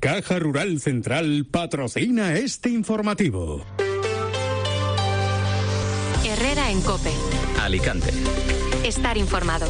Caja Rural Central patrocina este informativo. Herrera en COPE. Alicante. Estar informado.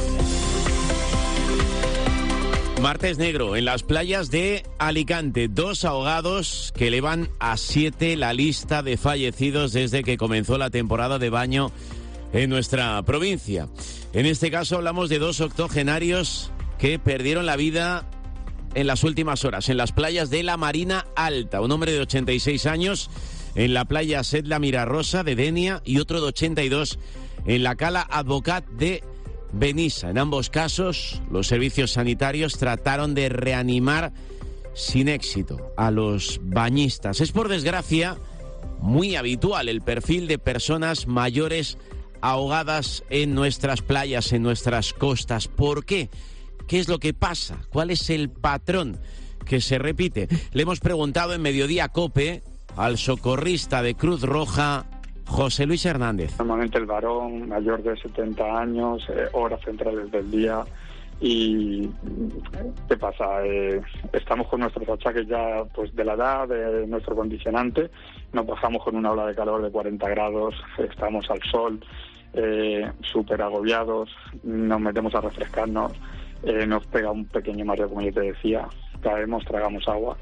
Martes negro en las playas de Alicante. 2 ahogados que elevan a 7 la lista de fallecidos desde que comenzó la temporada de baño en nuestra provincia. En este caso hablamos de 2 octogenarios que perdieron la vida en las últimas horas en las playas de la Marina Alta. Un hombre de 86 años en la playa Setla Mirarosa de Denia y otro de 82 en la cala Advocat de Benissa. En ambos casos, los servicios sanitarios trataron de reanimar sin éxito a los bañistas. Es, por desgracia, muy habitual el perfil de personas mayores ahogadas en nuestras playas, en nuestras costas. ¿Por qué? ¿Qué es lo que pasa? ¿Cuál es el patrón que se repite? Le hemos preguntado en Mediodía COPE al socorrista de Cruz Roja, José Luis Hernández. Normalmente el varón mayor de 70 años, horas centrales del día. ¿Y qué pasa? Estamos con nuestros achaques ya pues de la edad, de nuestro condicionante. Nos bajamos con una ola de calor de 40 grados, estamos al sol, súper agobiados, nos metemos a refrescarnos, nos pega un pequeño mareo, como yo te decía, caemos, tragamos agua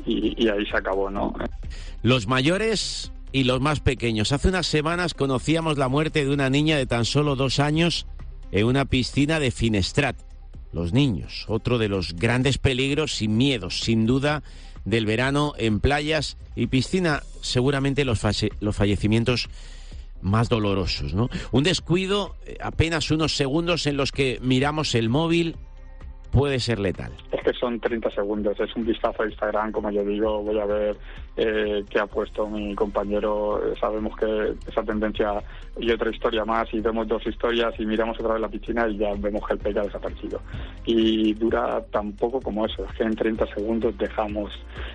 y ahí se acabó, ¿no? Los mayores y los más pequeños. Hace unas semanas conocíamos la muerte de una niña de tan solo 2 años en una piscina de Finestrat. Los niños, otro de los grandes peligros y miedos, sin duda, del verano en playas y piscina, seguramente los fallecimientos más dolorosos, ¿no? Un descuido, apenas unos segundos en los que miramos el móvil, puede ser letal. Es que son 30 segundos, es un vistazo a Instagram, como yo digo, voy a ver qué ha puesto mi compañero, sabemos que esa tendencia y otra historia más, y vemos 2 historias y miramos otra vez la piscina y ya vemos que el pez ha desaparecido. Y dura tan poco como eso, es que en 30 segundos dejamos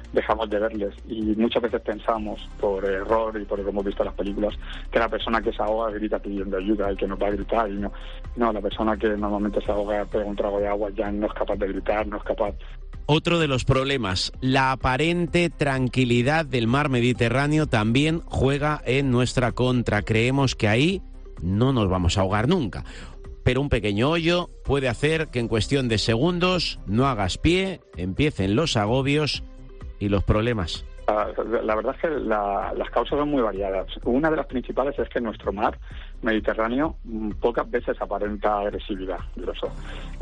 de verles, y muchas veces pensamos, por error y por lo que hemos visto en las películas, que la persona que se ahoga grita pidiendo ayuda y que nos va a gritar, y no, la persona que normalmente se ahoga pega un trago de agua, ya no es capaz de gritar, no es capaz. Otro de los problemas, la aparente tranquilidad del mar Mediterráneo también juega en nuestra contra. Creemos que ahí no nos vamos a ahogar nunca, pero un pequeño hoyo puede hacer que en cuestión de segundos no hagas pie, empiecen los agobios y los problemas. La verdad es que las causas son muy variadas. Una de las principales es que nuestro mar Mediterráneo pocas veces aparenta agresividad, grosso.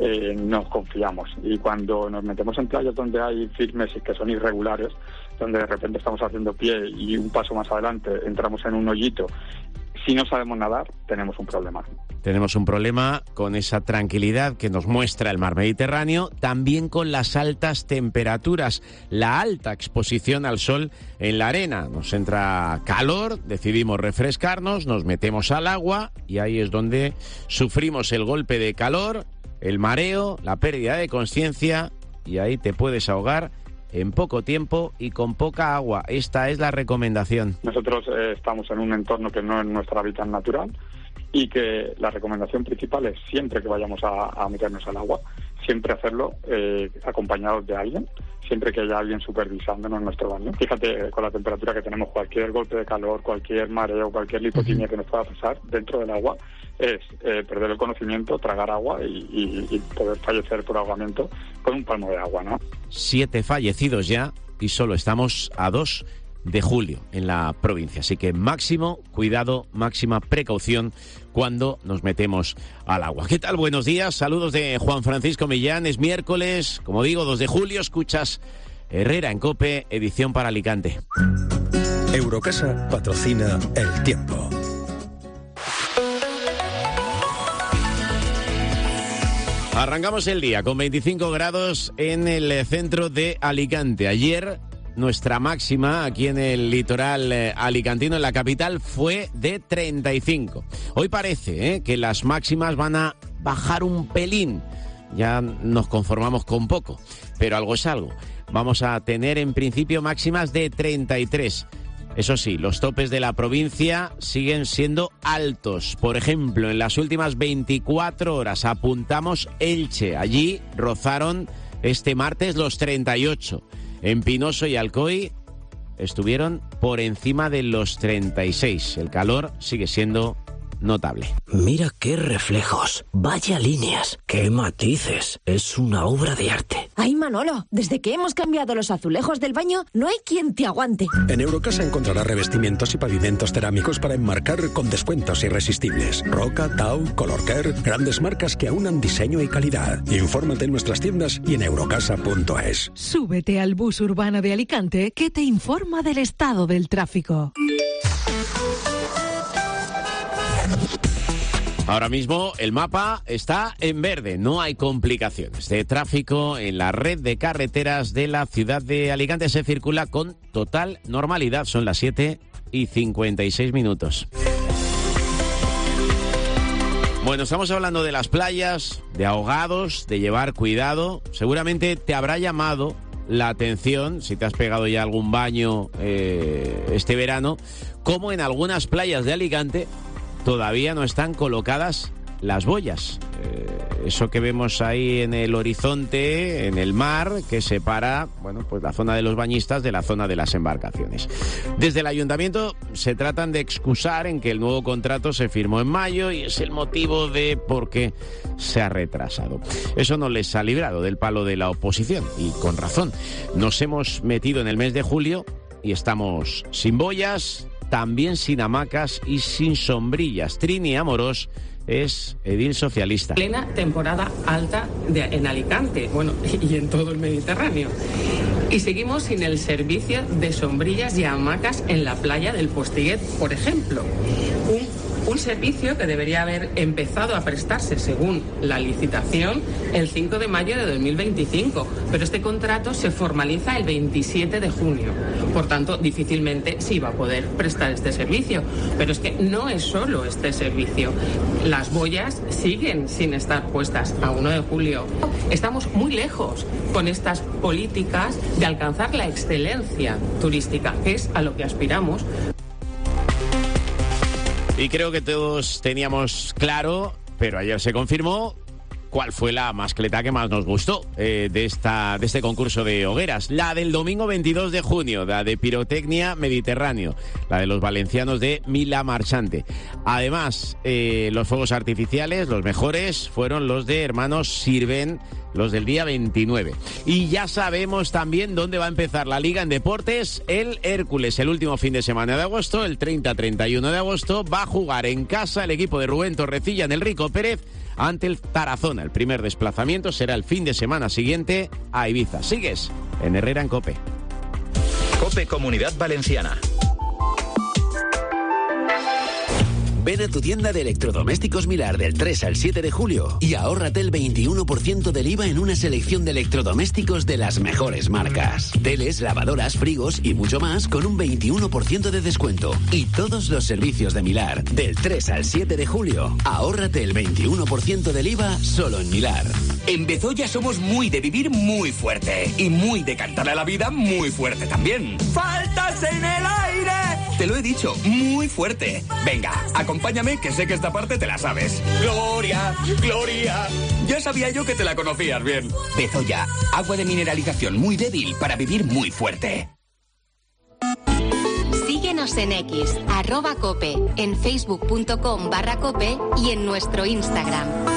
Nos confiamos, y cuando nos metemos en playas donde hay firmes y que son irregulares, donde de repente estamos haciendo pie y un paso más adelante entramos en un hoyito, si no sabemos nadar, tenemos un problema. Tenemos un problema con esa tranquilidad que nos muestra el mar Mediterráneo, también con las altas temperaturas, la alta exposición al sol en la arena. Nos entra calor, decidimos refrescarnos, nos metemos al agua y ahí es donde sufrimos el golpe de calor, el mareo, la pérdida de conciencia, y ahí te puedes ahogar en poco tiempo y con poca agua. Esta es la recomendación. Nosotros estamos en un entorno que no es nuestro hábitat natural, y que la recomendación principal es, siempre que vayamos a meternos al agua, siempre hacerlo acompañados de alguien, siempre que haya alguien supervisándonos nuestro baño. Fíjate, con la temperatura que tenemos, cualquier golpe de calor, cualquier mareo, cualquier lipotimia que nos pueda pasar dentro del agua es perder el conocimiento, tragar agua y poder fallecer por ahogamiento con un palmo de agua, ¿no? 7 fallecidos ya y solo estamos a 2 de julio en la provincia, así que máximo cuidado, máxima precaución cuando nos metemos al agua. ¿Qué tal? Buenos días, saludos de Juan Francisco Millán. Es miércoles, como digo, 2 de julio, escuchas Herrera en COPE, edición para Alicante. Eurocasa patrocina El Tiempo. Arrancamos el día con 25 grados en el centro de Alicante. Ayer nuestra máxima aquí en el litoral alicantino, en la capital, fue de 35. Hoy parece que las máximas van a bajar un pelín. Ya nos conformamos con poco, pero algo es algo. Vamos a tener en principio máximas de 33. Eso sí, los topes de la provincia siguen siendo altos. Por ejemplo, en las últimas 24 horas apuntamos Elche. Allí rozaron este martes los 38. En Pinoso y Alcoy estuvieron por encima de los 36. El calor sigue siendo notable. Mira qué reflejos, vaya líneas, qué matices. Es una obra de arte. Ay, Manolo, desde que hemos cambiado los azulejos del baño, no hay quien te aguante. En Eurocasa encontrarás revestimientos y pavimentos cerámicos para enmarcar con descuentos irresistibles. Roca, Tau, Colorcare, grandes marcas que aunan diseño y calidad. Infórmate en nuestras tiendas y en eurocasa.es. Súbete al bus urbano de Alicante que te informa del estado del tráfico. Ahora mismo el mapa está en verde, no hay complicaciones de tráfico en la red de carreteras de la ciudad de Alicante. Se circula con total normalidad, son las 7:56. Bueno, estamos hablando de las playas, de ahogados, de llevar cuidado. Seguramente te habrá llamado la atención, si te has pegado ya algún baño este verano, como en algunas playas de Alicante todavía no están colocadas las boyas. Eso que vemos ahí en el horizonte, en el mar, que separa, bueno, pues la zona de los bañistas de la zona de las embarcaciones. Desde el ayuntamiento se tratan de excusar en que el nuevo contrato se firmó en mayo y es el motivo de por qué se ha retrasado. Eso no les ha librado del palo de la oposición y con razón. Nos hemos metido en el mes de julio y estamos sin boyas, también sin hamacas y sin sombrillas. Trini Amorós es edil socialista. Plena temporada alta en Alicante, bueno, y en todo el Mediterráneo. Y seguimos sin el servicio de sombrillas y hamacas en la playa del Postiguet, por ejemplo. Un servicio que debería haber empezado a prestarse, según la licitación, el 5 de mayo de 2025. Pero este contrato se formaliza el 27 de junio. Por tanto, difícilmente se iba a poder prestar este servicio. Pero es que no es solo este servicio. Las boyas siguen sin estar puestas a 1 de julio. Estamos muy lejos con estas políticas de alcanzar la excelencia turística, que es a lo que aspiramos. Y creo que todos teníamos claro, pero ayer se confirmó, cuál fue la mascleta que más nos gustó de este concurso de hogueras. La del domingo 22 de junio, la de Pirotecnia Mediterráneo, la de los valencianos de Mila Marchante. Además, los fuegos artificiales, los mejores, fueron los de Hermanos Sirven, los del día 29. Y ya sabemos también dónde va a empezar la Liga en Deportes. El Hércules, el último fin de semana de agosto, el 30-31 de agosto, va a jugar en casa el equipo de Rubén Torrecilla en el Rico Pérez ante el Tarazona. El primer desplazamiento será el fin de semana siguiente a Ibiza. Sigues en Herrera en COPE. COPE Comunidad Valenciana. Ven a tu tienda de electrodomésticos Milar del 3 al 7 de julio y ahórrate el 21% del IVA en una selección de electrodomésticos de las mejores marcas. Teles, lavadoras, frigos y mucho más con un 21% de descuento. Y todos los servicios de Milar del 3 al 7 de julio. Ahórrate el 21% del IVA solo en Milar. En Bezoya somos muy de vivir muy fuerte y muy de cantar a la vida muy fuerte también. ¡Faltas en el aire! Te lo he dicho, muy fuerte. Venga, acompáñame, que sé que esta parte te la sabes. ¡Gloria! ¡Gloria! Ya sabía yo que te la conocías bien. Bezoya, agua de mineralización muy débil para vivir muy fuerte. Síguenos en X, @cope, en facebook.com/cope y en nuestro Instagram.